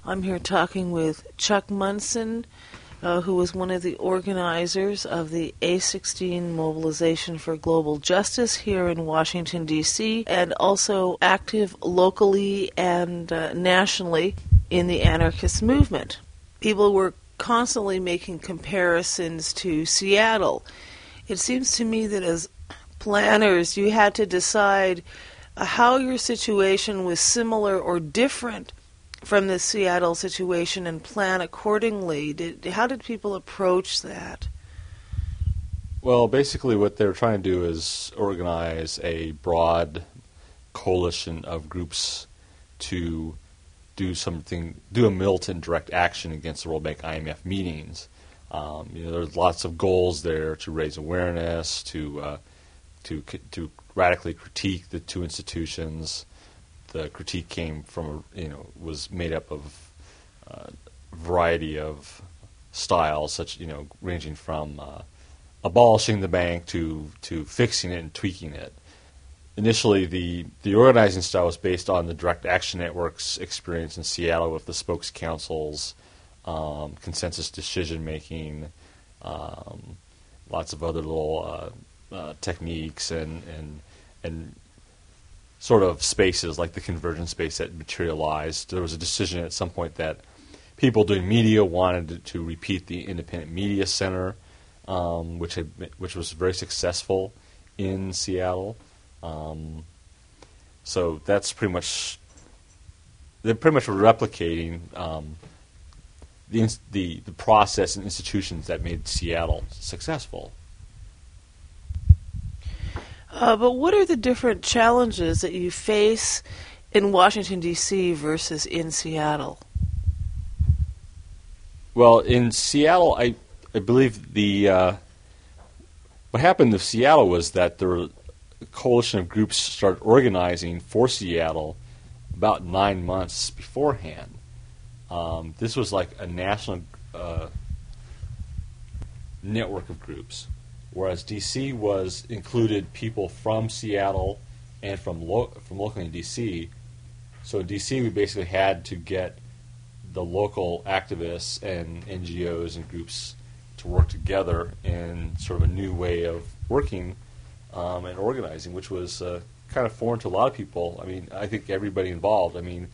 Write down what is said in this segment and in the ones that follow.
I'm here talking with Chuck Munson, who was one of the organizers of the A16 Mobilization for Global Justice here in Washington, D.C., and also active locally and nationally in the anarchist movement. People were constantly making comparisons to Seattle. It seems to me that as planners, you had to decide how your situation was similar or different from the Seattle situation and plan accordingly. How did people approach that? Well, basically what they're trying to do is organize a broad coalition of groups to do a militant direct action against the World Bank IMF meetings. There's lots of goals there to raise awareness, to radically critique the two institutions. The critique came from, was made up of a variety of styles, such, ranging from abolishing the bank to fixing it and tweaking it. Initially, the organizing style was based on the Direct Action Network's experience in Seattle with the spokes councils, consensus decision-making, lots of other little techniques and sort of spaces like the convergence space that materialized. There was a decision at some point that people doing media wanted to repeat the Independent Media Center, which was very successful in Seattle. So that's pretty much replicating the process and institutions that made Seattle successful. But what are the different challenges that you face in Washington, D.C. versus in Seattle? Well, in Seattle, I believe what happened in Seattle was that there were a coalition of groups started organizing for Seattle about 9 months beforehand. This was like a national network of groups, whereas D.C. included people from Seattle and from locally in D.C. So in D.C. we basically had to get the local activists and NGOs and groups to work together in sort of a new way of working and organizing, which was kind of foreign to a lot of people. I mean, I think everybody involved. I mean,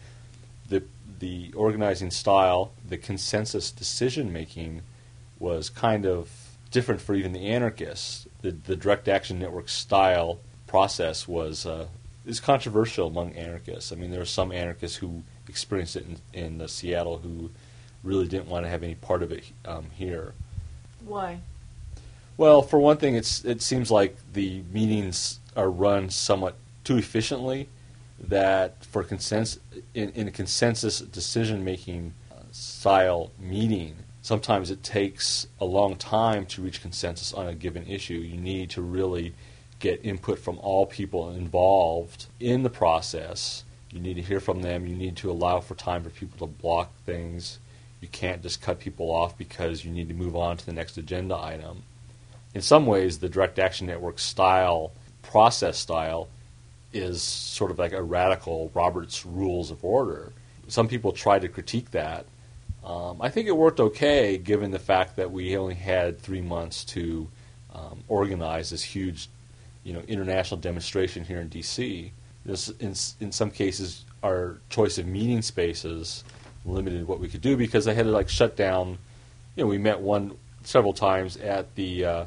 the organizing style, the consensus decision-making was kind of different for even the anarchists. The Direct Action Network style process is controversial among anarchists. I mean, there are some anarchists who experienced it in Seattle who really didn't want to have any part of it here. Why? Well, for one thing, it seems like the meetings are run somewhat too efficiently. That for in a consensus decision-making style meeting, sometimes it takes a long time to reach consensus on a given issue. You need to really get input from all people involved in the process. You need to hear from them. You need to allow for time for people to block things. You can't just cut people off because you need to move on to the next agenda item. In some ways, the Direct Action Network process style, is sort of like a radical Robert's Rules of Order. Some people try to critique that. I think it worked okay, given the fact that we only had 3 months to organize this huge, international demonstration here in D.C. In some cases, our choice of meeting spaces limited what we could do because they had to shut down. We met several times at the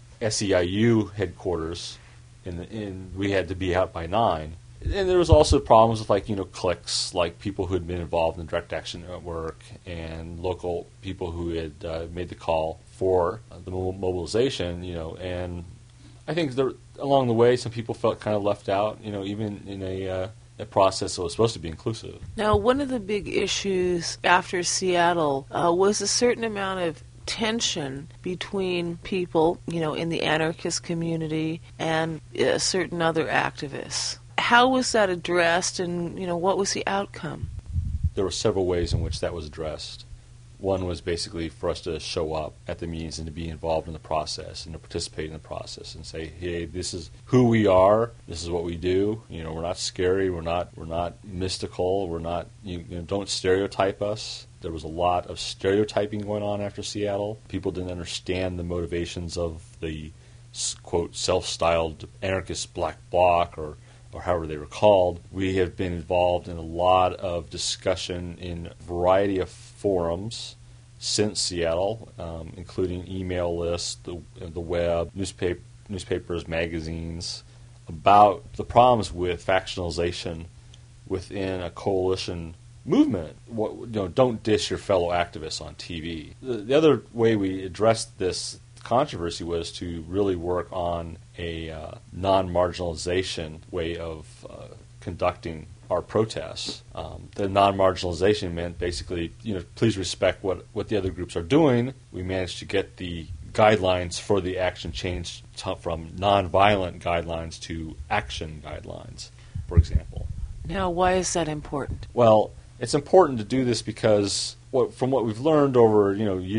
SEIU headquarters. And we had to be out by 9. And there was also problems with cliques, like people who had been involved in the Direct Action Network and local people who had made the call for the mobilization, and I think along the way some people felt kind of left out, even in a process that was supposed to be inclusive. Now, one of the big issues after Seattle was a certain amount of tension between people, in the anarchist community and certain other activists. How was that addressed, and, what was the outcome? There were several ways in which that was addressed. One was basically for us to show up at the meetings and to be involved in the process and to participate in the process and say, hey, this is who we are. This is what we do. We're not scary. We're not mystical. We're not. Don't stereotype us. There was a lot of stereotyping going on after Seattle. People didn't understand the motivations of the, quote, self-styled anarchist Black Bloc or however they were called. We have been involved in a lot of discussion in a variety of forums since Seattle, including email lists, the web, newspapers, magazines, about the problems with factionalization within a coalition movement. Don't dish your fellow activists on TV. The other way we addressed this controversy was to really work on a non-marginalization way of conducting our protests. The non-marginalization meant basically, please respect what the other groups are doing. We managed to get the guidelines for the action changed from non-violent guidelines to action guidelines, for example. Now, why is that important? Well, it's important to do this because from what we've learned over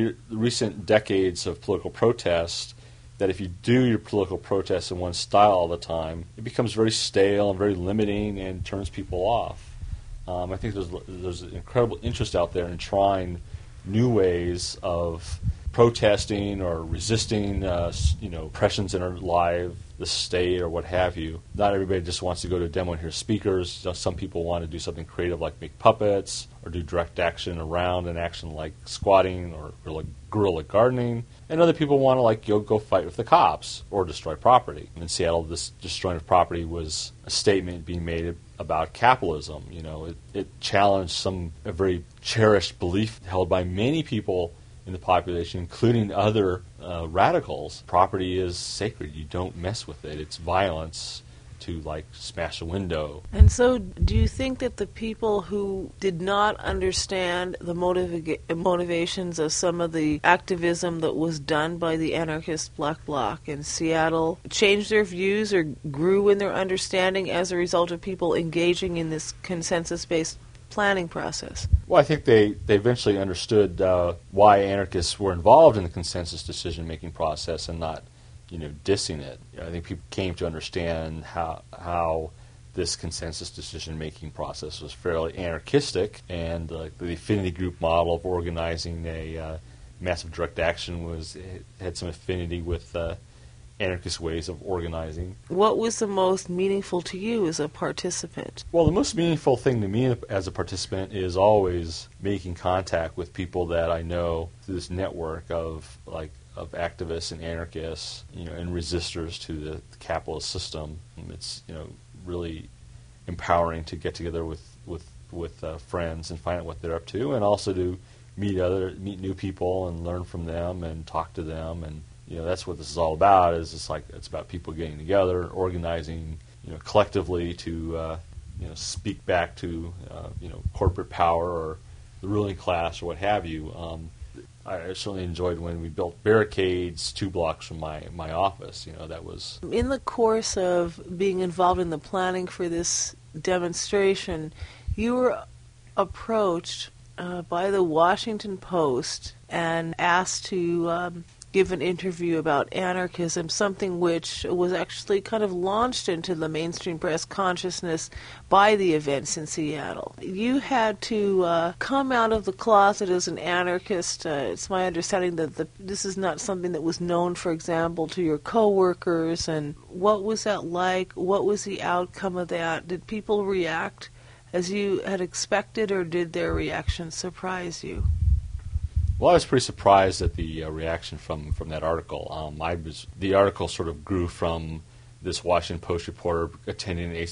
recent decades of political protest, that if you do your political protest in one style all the time, it becomes very stale and very limiting and turns people off. I think there's an incredible interest out there in trying new ways of protesting or resisting oppressions in our life, the state, or what have you. Not everybody just wants to go to a demo and hear speakers. Some people want to do something creative like make puppets or do direct action around an action like squatting or like guerrilla gardening. And other people want to go fight with the cops or destroy property. In Seattle, this destroying of property was a statement being made about capitalism. It challenged a very cherished belief held by many people in the population, including other radicals. Property is sacred. You don't mess with it. It's violence to smash a window. And so do you think that the people who did not understand the motivations of some of the activism that was done by the anarchist Black Bloc in Seattle changed their views or grew in their understanding as a result of people engaging in this consensus-based planning process? Well, I think they eventually understood why anarchists were involved in the consensus decision-making process and not dissing it. I think people came to understand how this consensus decision-making process was fairly anarchistic, and the affinity group model of organizing a massive direct action had some affinity with anarchist ways of organizing. What was the most meaningful to you as a participant? Well, the most meaningful thing to me as a participant is always making contact with people that I know through this network of activists and anarchists, and resistors to the capitalist system. It's really empowering to get together with friends and find out what they're up to, and also to meet new people and learn from them and talk to them. And that's what this is all about. It's about people getting together, organizing, collectively to speak back to corporate power or the ruling class or what have you. I certainly enjoyed when we built barricades 2 blocks from my office. That was... In the course of being involved in the planning for this demonstration, you were approached by the Washington Post and asked to give an interview about anarchism, something which was actually kind of launched into the mainstream press consciousness by the events in Seattle. You had to come out of the closet as an anarchist. It's my understanding that this is not something that was known, for example, to your coworkers. And what was that like? What was the outcome of that? Did people react as you had expected, or did their reaction surprise you? Well, I was pretty surprised at the reaction from that article. The article sort of grew from this Washington Post reporter attending an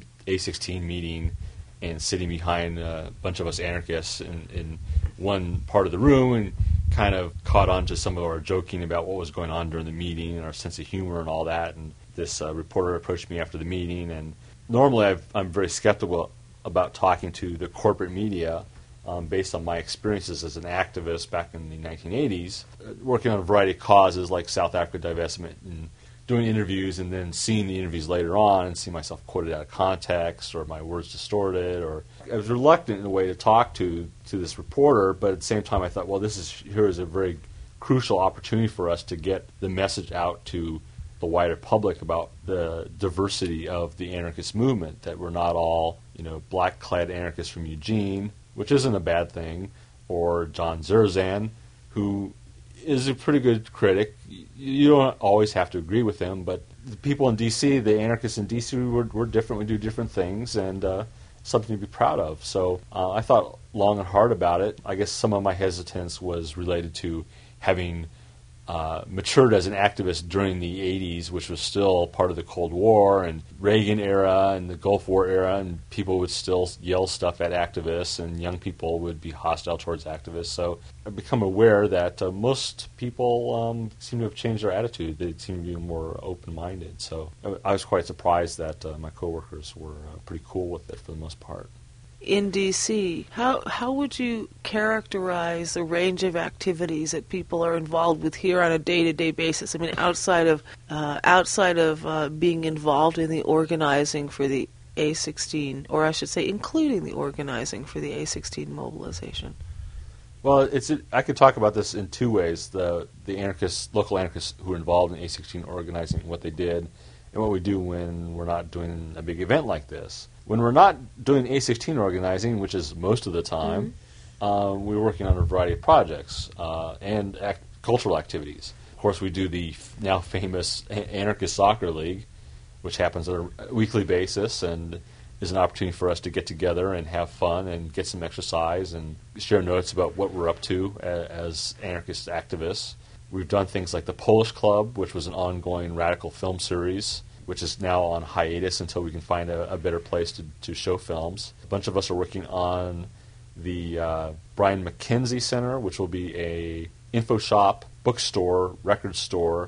A16 meeting and sitting behind a bunch of us anarchists in one part of the room, and kind of caught on to some of our joking about what was going on during the meeting and our sense of humor and all that. And this reporter approached me after the meeting, and normally I'm very skeptical about talking to the corporate media. Based on my experiences as an activist back in the 1980s, working on a variety of causes like South Africa divestment and doing interviews, and then seeing the interviews later on and seeing myself quoted out of context or my words distorted or I was reluctant in a way to talk to this reporter, but at the same time I thought, well, here is a very crucial opportunity for us to get the message out to the wider public about the diversity of the anarchist movement, that we're not all, black-clad anarchists from Eugene, which isn't a bad thing, or John Zerzan, who is a pretty good critic. You don't always have to agree with him, but the people in D.C., the anarchists in D.C., we're different. We do different things, and something to be proud of. So I thought long and hard about it. I guess some of my hesitance was related to having matured as an activist during the 80s, which was still part of the Cold War and Reagan era and the Gulf War era, and people would still yell stuff at activists, and young people would be hostile towards activists. So I've become aware that most people seem to have changed their attitude. They seem to be more open-minded. So I was quite surprised that my coworkers were pretty cool with it for the most part. In D.C., how would you characterize the range of activities that people are involved with here on a day-to-day basis? I mean, outside of being involved in the organizing for the A16, or I should say, including the organizing for the A16 mobilization. Well, I could talk about this in two ways: the local anarchists who are involved in A16 organizing, what they did, and what we do when we're not doing a big event like this. When we're not doing A16 organizing, which is most of the time, we're working on a variety of projects and cultural activities. Of course, we do the now famous Anarchist Soccer League, which happens on a weekly basis and is an opportunity for us to get together and have fun and get some exercise and share notes about what we're up to as anarchist activists. We've done things like the Polish Club, which was an ongoing radical film series, which is now on hiatus until we can find a better place to show films. A bunch of us are working on the Brian McKenzie Center, which will be a info shop, bookstore, record store,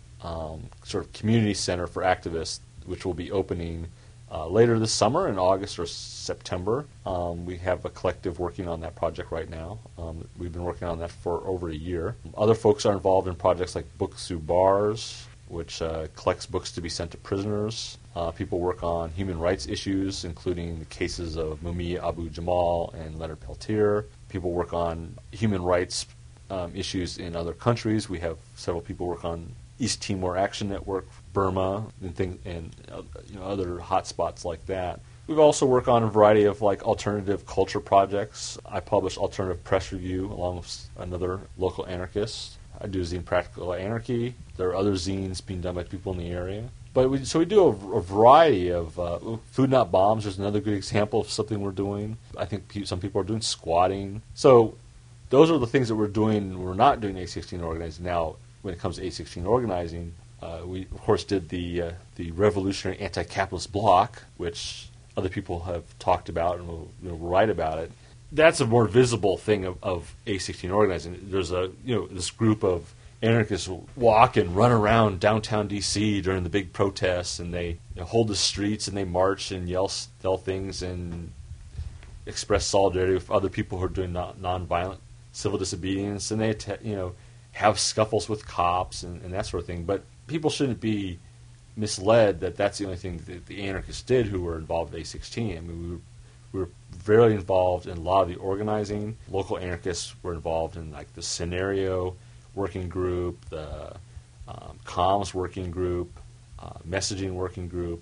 sort of community center for activists, which will be opening later this summer in August or September. We have a collective working on that project right now. We've been working on that for over a year. Other folks are involved in projects like Books Through Bars, which collects books to be sent to prisoners. People work on human rights issues, including the cases of Mumia Abu-Jamal and Leonard Peltier. People work on human rights issues in other countries. We have several people work on East Timor Action Network, Burma, and other hotspots like that. We've also worked on a variety of alternative culture projects. I publish Alternative Press Review along with another local anarchist. I do a zine, Practical Anarchy. There are other zines being done by people in the area. But we do a variety of Food Not Bombs. There's another good example of something we're doing. I think some people are doing squatting. So those are the things that we're doing. We're not doing A16 organizing now. When it comes to A16 organizing, we of course did the Revolutionary Anti-Capitalist Bloc, which other people have talked about and will write about it. That's a more visible thing of A16 organizing. There's this group of anarchists walk and run around downtown D.C. during the big protests, and they hold the streets and they march and yell things and express solidarity with other people who are doing nonviolent civil disobedience, and they have scuffles with cops and that sort of thing. But people shouldn't be misled that that's the only thing that the anarchists did who were involved in A16. I mean, we were very involved in a lot of the organizing. Local anarchists were involved in the Scenario working group, the comms working group, messaging working group,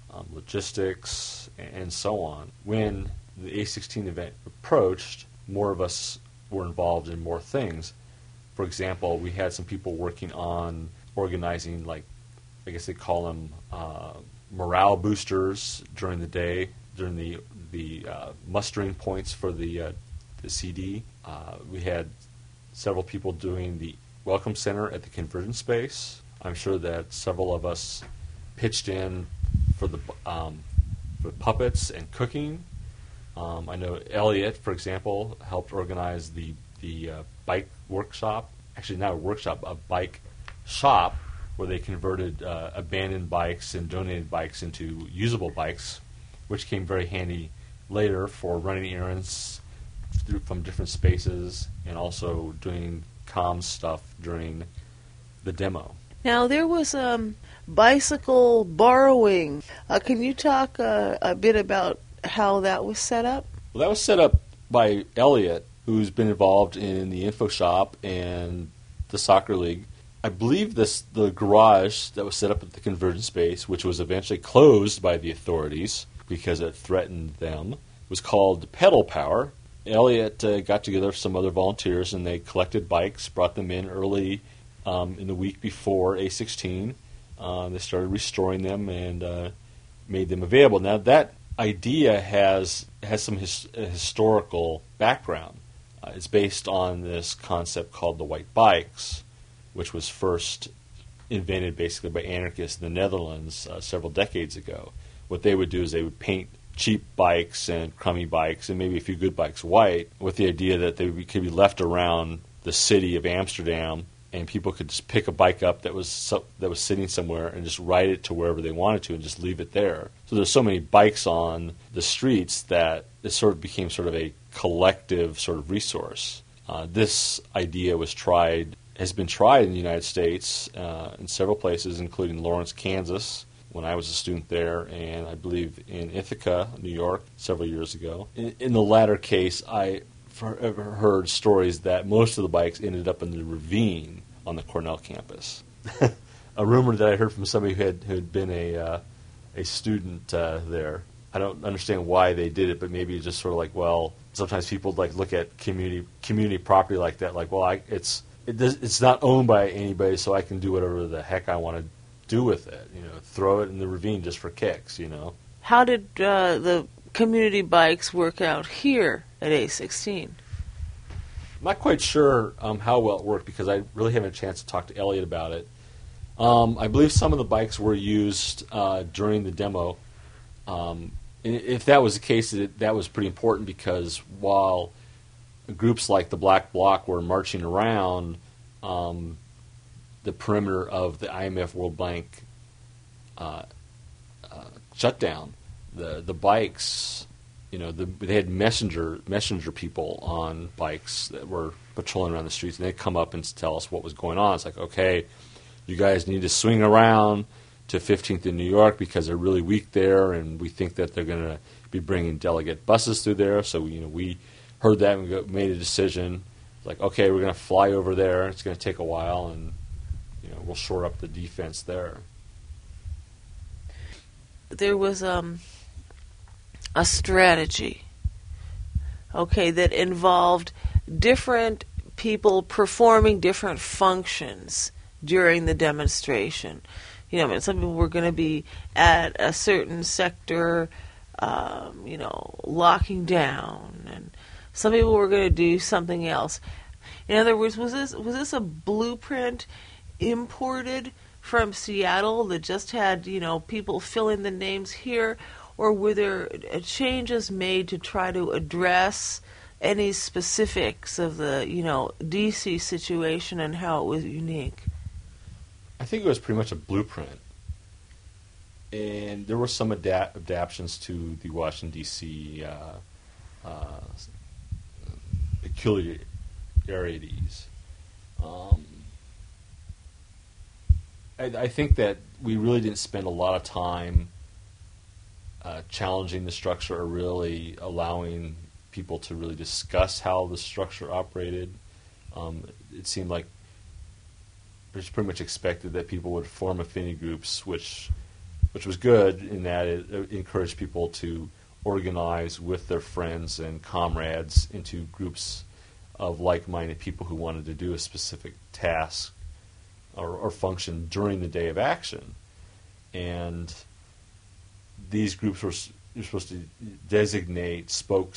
logistics, and so on. When the A16 event approached, more of us were involved in more things. For example, we had some people working on organizing, I guess they call them morale boosters during the day, during the mustering points for the CD. We had several people doing the Welcome Center at the Conversion Space. I'm sure that several of us pitched in for the for puppets and cooking. I know Elliot, for example, helped organize the bike workshop. Actually, not a workshop, a bike shop where they converted abandoned bikes and donated bikes into usable bikes, which came very handy later for running errands from different spaces and also doing comm stuff during the demo. Now, there was bicycle borrowing. Can you talk a bit about how that was set up? Well, that was set up by Elliot, who's been involved in the Info Shop and the soccer league. I believe the garage that was set up at the conversion space, which was eventually closed by the authorities because it threatened them, was called Pedal Power. Elliot got together with some other volunteers, and they collected bikes, brought them in early in the week before A16. They started restoring them and made them available. Now, that idea has some historical background. It's based on this concept called the white bikes, which was first invented basically by anarchists in the Netherlands several decades ago. What they would do is they would paint cheap bikes and crummy bikes and maybe a few good bikes white, with the idea that they could be left around the city of Amsterdam, and people could just pick a bike up that was sitting somewhere and just ride it to wherever they wanted to and just leave it there. So there's so many bikes on the streets that it sort of became sort of a collective sort of resource. This idea has been tried in the United States in several places, including Lawrence, Kansas, when I was a student there, and I believe in Ithaca, New York, several years ago. In the latter case, I heard stories that most of the bikes ended up in the ravine on the Cornell campus. A rumor that I heard from somebody who had been a student there. I don't understand why they did it, but maybe it's just sort of like, well, sometimes people like look at community property like that, like, well, it's not owned by anybody, so I can do whatever the heck I want to do with it. Throw it in the ravine just for kicks. How did the community bikes work out here at A16? I'm not quite sure how well it worked because I really haven't had a chance to talk to Elliot about it. I believe some of the bikes were used during the demo. And if that was the case, that was pretty important because while groups like the Black Bloc were marching around the perimeter of the IMF World Bank shutdown, the bikes, they had messenger people on bikes that were patrolling around the streets, and they'd come up and tell us what was going on. It's like, okay, you guys need to swing around to 15th in New York because they're really weak there, and we think that they're going to be bringing delegate buses through there. So we heard that and we made a decision. Like, okay, we're going to fly over there. It's going to take a while, and we'll shore up the defense there. There was a strategy, that involved different people performing different functions during the demonstration. Some people were going to be at a certain sector, locking down, and some people were going to do something else. In other words, was this a blueprint imported from Seattle that just had, people fill in the names here, or were there changes made to try to address any specifics of the, DC situation and how it was unique? I think it was pretty much a blueprint. And there were some adaptations to the Washington, D.C. Peculiarities. I think that we really didn't spend a lot of time challenging the structure or really allowing people to really discuss how the structure operated. It seemed like it was pretty much expected that people would form affinity groups, which was good in that it encouraged people to organize with their friends and comrades into groups of like-minded people who wanted to do a specific task or function during the day of action. And these groups were supposed to designate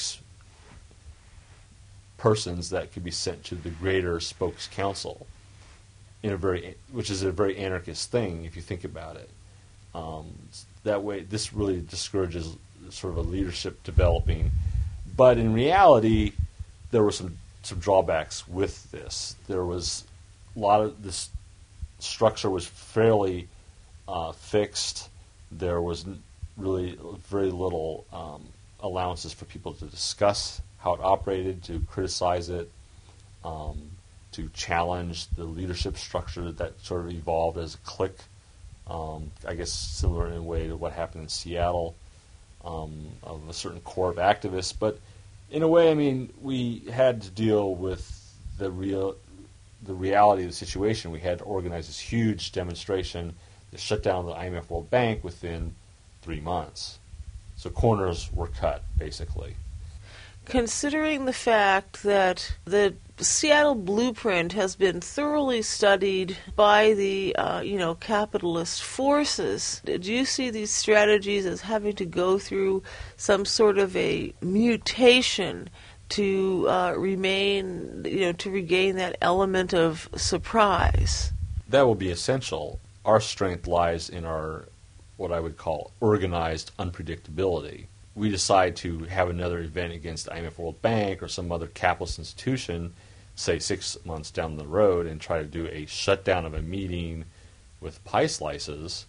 spokespersons that could be sent to the greater spokes council, which is a very anarchist thing if you think about it. That way, this really discourages sort of a leadership developing. But in reality, there were some drawbacks with this. There was a lot of this structure was fairly fixed. There was really very little allowances for people to discuss how it operated, to criticize it, to challenge the leadership structure that sort of evolved as a clique. I guess similar in a way to what happened in Seattle, of a certain core of activists. But In a way, I mean, we had to deal with the reality of the situation. We had to organize this huge demonstration to shut down the IMF World Bank within 3 months. So corners were cut, basically. Considering the fact that the Seattle blueprint has been thoroughly studied by the capitalist forces, do you see these strategies as having to go through some sort of a mutation to to regain that element of surprise? That will be essential. Our strength lies in our, what I would call, organized unpredictability. We decide to have another event against the IMF World Bank or some other capitalist institution, say 6 months down the road, and try to do a shutdown of a meeting with pie slices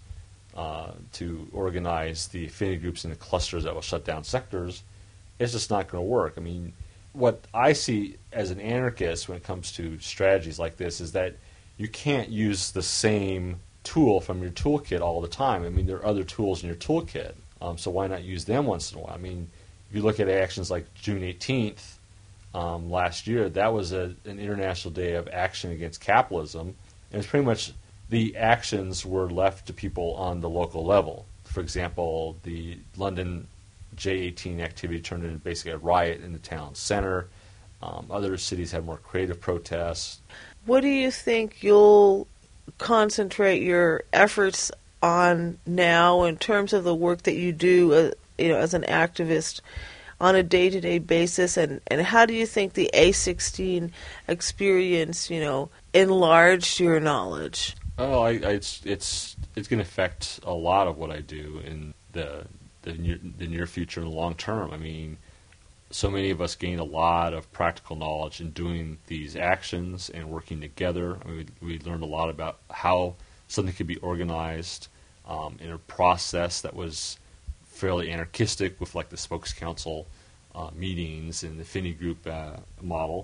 to organize the affinity groups and the clusters that will shut down sectors. It's just not going to work. I mean, what I see as an anarchist when it comes to strategies like this is that you can't use the same tool from your toolkit all the time. I mean, there are other tools in your toolkit. So why not use them once in a while? I mean, if you look at actions like June 18th last year, that was an International Day of Action Against Capitalism. And it's pretty much the actions were left to people on the local level. For example, the London J18 activity turned into basically a riot in the town center. Other cities had more creative protests. What do you think you'll concentrate your efforts on now in terms of the work that you do as an activist on a day-to-day basis, and how do you think the A16 experience enlarged your knowledge? Oh, it's going to affect a lot of what I do in the near future and the long term. I mean, so many of us gain a lot of practical knowledge in doing these actions and working together. I mean, we learned a lot about how something could be organized in a process that was fairly anarchistic with like the spokes council meetings and the affinity group model.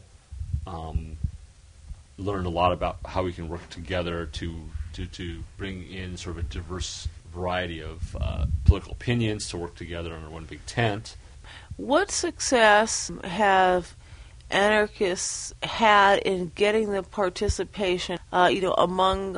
Learned a lot about how we can work together to bring in sort of a diverse variety of political opinions to work together under one big tent. What success have anarchists had in getting the participation, among,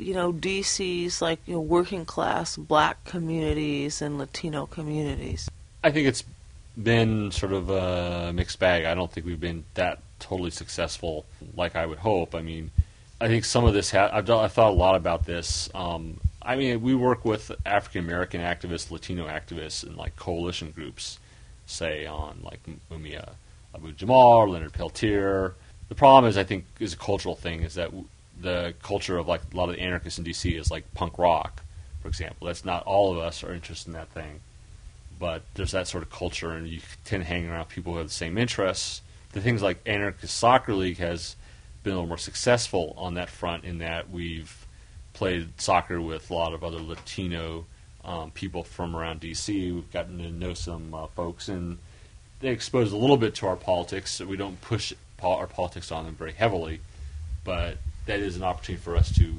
DC's working class black communities and Latino communities? I think it's been sort of a mixed bag. I don't think we've been that totally successful like I would hope. I mean, I think some of this, I've thought a lot about this. I mean, we work with African American activists, Latino activists, and like coalition groups, say on like Mumia Abu-Jamal or Leonard Peltier. The problem is, I think, is a cultural thing, is that the culture of like a lot of the anarchists in D.C. is like punk rock, for example. That's not all of us are interested in that thing, but there's that sort of culture, and you tend to hang around people who have the same interests. The things like Anarchist Soccer League has been a little more successful on that front in that we've played soccer with a lot of other Latino people from around D.C. We've gotten to know some folks, and they expose a little bit to our politics, so we don't push our politics on them very heavily, but that is an opportunity for us to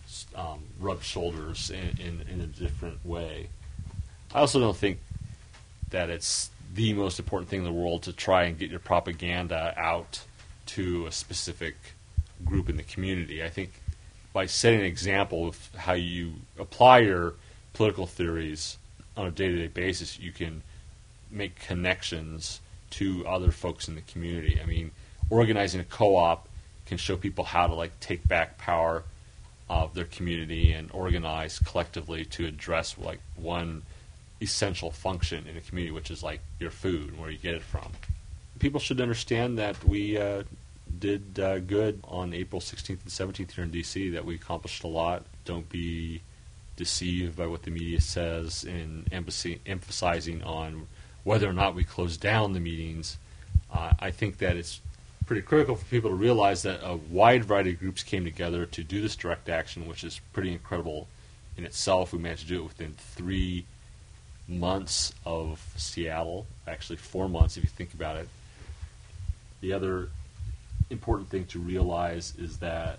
rub shoulders in a different way. I also don't think that it's the most important thing in the world to try and get your propaganda out to a specific group in the community. I think by setting an example of how you apply your political theories on a day-to-day basis, you can make connections to other folks in the community. I mean, organizing a co-op can show people how to like take back power of their community and organize collectively to address like one essential function in a community, which is like your food and where you get it from. People should understand that we did good on April 16th and 17th here in D.C., that we accomplished a lot. Don't be deceived by what the media says in emphasizing on whether or not we close down the meetings. I think that it's pretty critical for people to realize that a wide variety of groups came together to do this direct action, which is pretty incredible in itself. We managed to do it within 3 months of Seattle, actually 4 months if you think about it. The other important thing to realize is that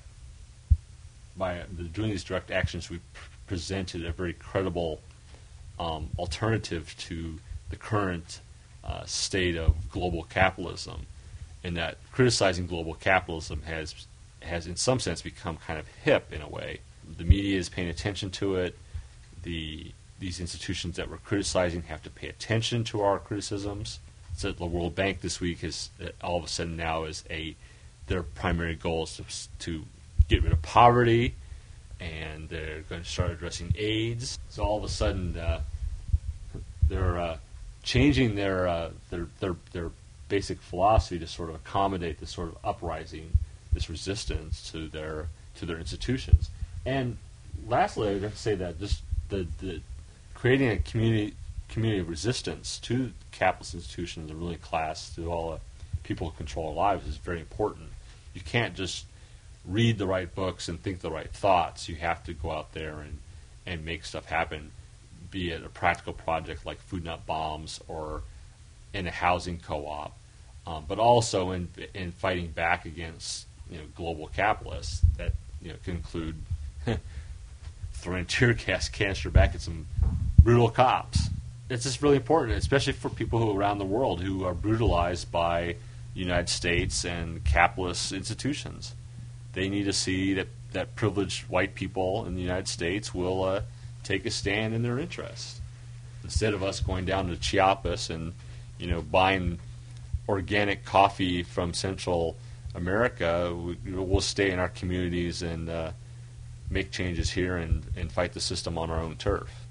by doing these direct actions, we presented a very credible alternative to the current state of global capitalism, and that criticizing global capitalism has in some sense become kind of hip in a way. The media is paying attention to it. These institutions that we're criticizing have to pay attention to our criticisms. So the World Bank this week is all of a sudden now their primary goal is to get rid of poverty, and they're going to start addressing AIDS. So all of a sudden they're changing their basic philosophy to sort of accommodate this sort of uprising, this resistance to their institutions. And lastly, I would have to say that just the creating a community of resistance to capitalist institutions, the ruling class, to all the people who control our lives is very important. You can't just read the right books and think the right thoughts. You have to go out there and make stuff happen, be it a practical project like Food Not Bombs or in a housing co-op, but also in fighting back against global capitalists that can include throwing tear gas canister back at some brutal cops. It's just really important, especially for people who around the world who are brutalized by the United States and capitalist institutions. They need to see that privileged white people in the United States will take a stand in their interest. Instead of us going down to Chiapas and buying organic coffee from Central America, we'll stay in our communities and make changes here and fight the system on our own turf.